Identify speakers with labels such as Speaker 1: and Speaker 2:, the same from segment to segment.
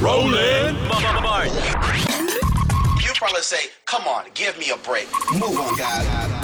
Speaker 1: Roland Martin.
Speaker 2: You probably say, come on, give me a break. Move on, guys.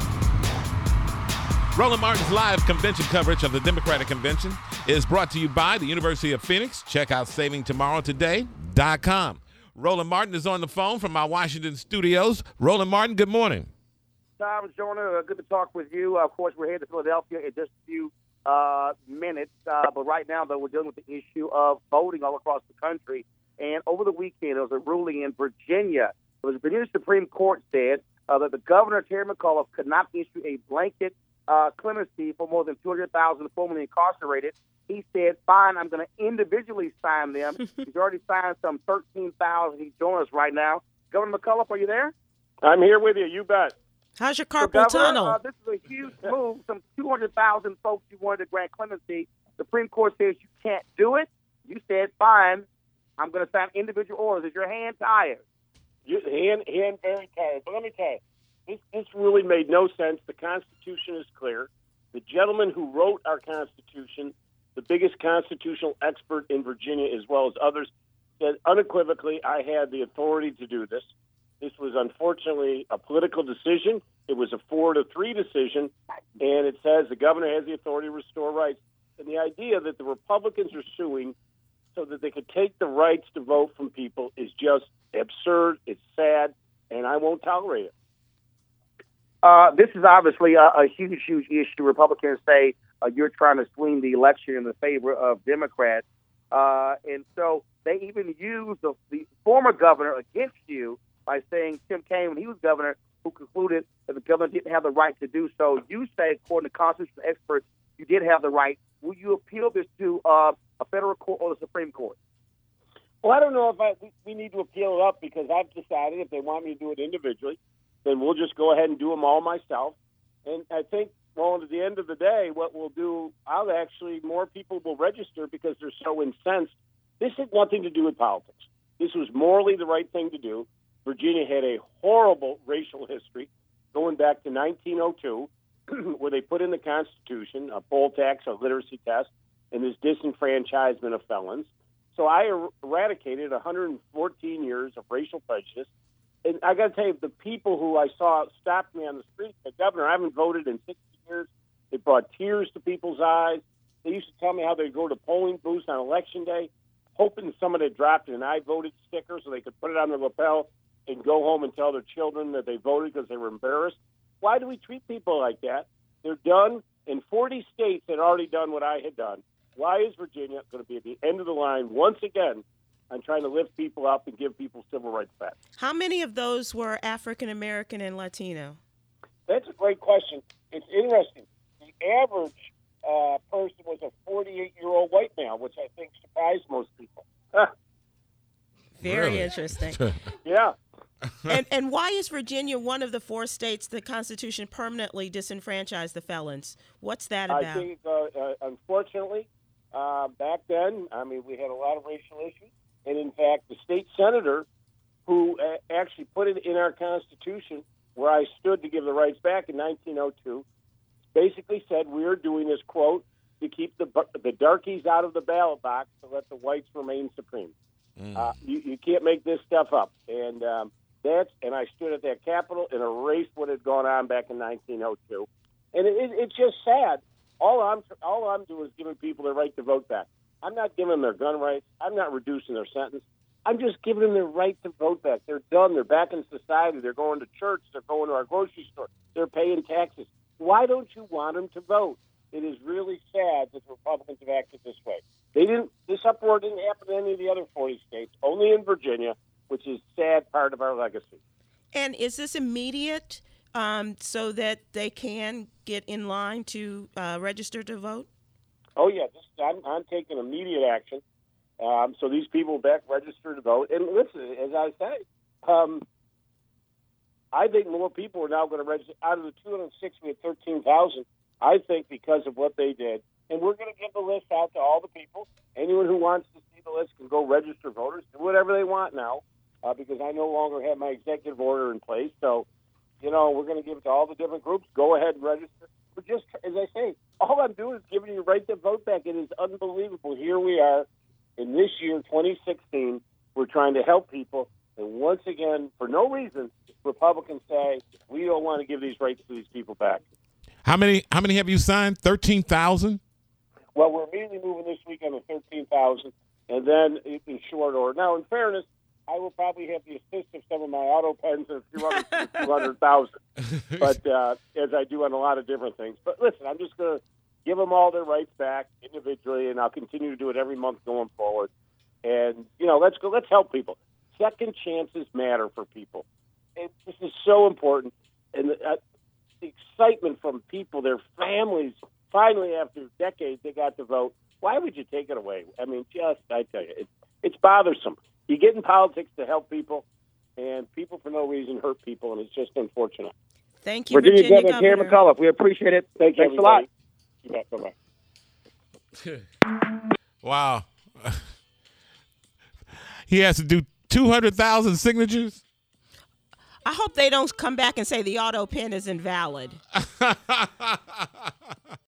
Speaker 1: Roland Martin's live convention coverage of the Democratic Convention is brought to you by the University of Phoenix. Check out SavingTomorrowToday.com. Roland Martin is on the phone from our Washington studios. Roland Martin, good morning.
Speaker 3: Tom, Jonah, good to talk with you. Of course, we're headed to Philadelphia in just a few minutes. But right now, though, we're dealing with the issue of voting all across the country. And over the weekend, there was a ruling in Virginia. The Virginia Supreme Court said that the governor, Terry McAuliffe, could not issue a blanket clemency for more than 200,000 formerly incarcerated. He said, fine, I'm going to individually sign them. He's already signed some 13,000. He's joining us right now. Governor McAuliffe, are you there?
Speaker 4: I'm here with you. You bet.
Speaker 5: How's your carpal tunnel?
Speaker 3: This is a huge move. Some 200,000 folks you wanted to grant clemency. The Supreme Court says you can't do it. You said, fine, I'm going to sign individual orders. Is your hand tired?
Speaker 4: Hand very tired. But let me tell you, this really made no sense. The Constitution is clear. The gentleman who wrote our Constitution, the biggest constitutional expert in Virginia as well as others, said unequivocally, I had the authority to do this. This was unfortunately a political decision. It was a 4-3 decision, and it says the governor has the authority to restore rights. And the idea that the Republicans are suing so that they could take the rights to vote from people is just absurd. It's sad, and I won't tolerate it.
Speaker 3: This is obviously a huge, huge issue. Republicans say you're trying to swing the election in the favor of Democrats. And so they even used the former governor against you by saying Tim Kaine, when he was governor, who concluded that the governor didn't have the right to do so. You say, according to constitutional experts, you did have the right. Will you appeal this to a federal court or the Supreme Court?
Speaker 4: Well, I don't know if we need to appeal it up because I've decided if they want me to do it individually, then we'll just go ahead and do them all myself. And I think, well, at the end of the day, what we'll do, more people will register because they're so incensed. This had nothing to do with politics. This was morally the right thing to do. Virginia had a horrible racial history going back to 1902, where they put in the Constitution a poll tax, a literacy test, and this disenfranchisement of felons. So I eradicated 114 years of racial prejudice. And I got to tell you, the people who I saw stopped me on the street said, Governor, I haven't voted in 60 years. It brought tears to people's eyes. They used to tell me how they'd go to polling booths on Election Day, hoping someone had dropped an I voted sticker so they could put it on their lapel and go home and tell their children that they voted because they were embarrassed. Why do we treat people like that? They're done. And 40 states had already done what I had done. Why is Virginia going to be at the end of the line once again on trying to lift people up and give people civil rights back?
Speaker 5: How many of those were African American and Latino?
Speaker 4: That's a great question. It's interesting. The average person was a 48-year-old white male, which I think surprised most people.
Speaker 5: Very interesting.
Speaker 4: Yeah.
Speaker 5: And why is Virginia one of the 4 states the Constitution permanently disenfranchised the felons? What's that about?
Speaker 4: I think, unfortunately, back then, we had a lot of racial issues. And, in fact, the state senator who actually put it in our Constitution where I stood to give the rights back in 1902 basically said we are doing this, quote, to keep the darkies out of the ballot box to let the whites remain supreme. You can't make this stuff up. And and I stood at that Capitol and erased what had gone on back in 1902. And it's just sad. All I'm doing is giving people the right to vote back. I'm not giving them their gun rights. I'm not reducing their sentence. I'm just giving them their right to vote back. They're done. They're back in society. They're going to church. They're going to our grocery store. They're paying taxes. Why don't you want them to vote? It is really sad that the Republicans have acted this way. This uproar didn't happen in any of the other 40 states, only in Virginia, which is a sad part of our legacy.
Speaker 5: And is this immediate so that they can get in line to register to vote?
Speaker 4: Oh, yeah. I'm taking immediate action. So these people back register to vote. And listen, as I say, I think more people are now going to register. Out of the 206, we had 13,000. I think because of what they did. And we're going to give the list out to all the people. Anyone who wants to see the list can go register voters, do whatever they want now, because I no longer have my executive order in place. So, we're going to give it to all the different groups. Go ahead and register. But just, as I say, all I'm doing is giving you the right to vote back. It is unbelievable. Here we are, In this year, 2016, we're trying to help people. And once again, for no reason, Republicans say we don't want to give these rights to these people back.
Speaker 1: How many have you signed? 13,000?
Speaker 4: Well, we're immediately moving this weekend to 13,000, and then in short order. Now, in fairness, I will probably have the assist of some of my auto pens and a few other 200,000, but as I do on a lot of different things. But listen, I'm just going to give them all their rights back individually, and I'll continue to do it every month going forward. And let's go. Let's help people. Second chances matter for people. This is so important, and the excitement from people, their families. Finally, after decades, they got to vote. Why would you take it away? I mean, I tell you, it's bothersome. You get in politics to help people, and people for no reason hurt people, and it's just unfortunate.
Speaker 5: Thank you, Virginia Governor
Speaker 3: Terry McAuliffe. We appreciate it.
Speaker 4: Thanks
Speaker 3: a lot.
Speaker 4: You bet. Bye-bye.
Speaker 1: Wow. He has to do 200,000 signatures?
Speaker 5: I hope they don't come back and say the auto pen is invalid.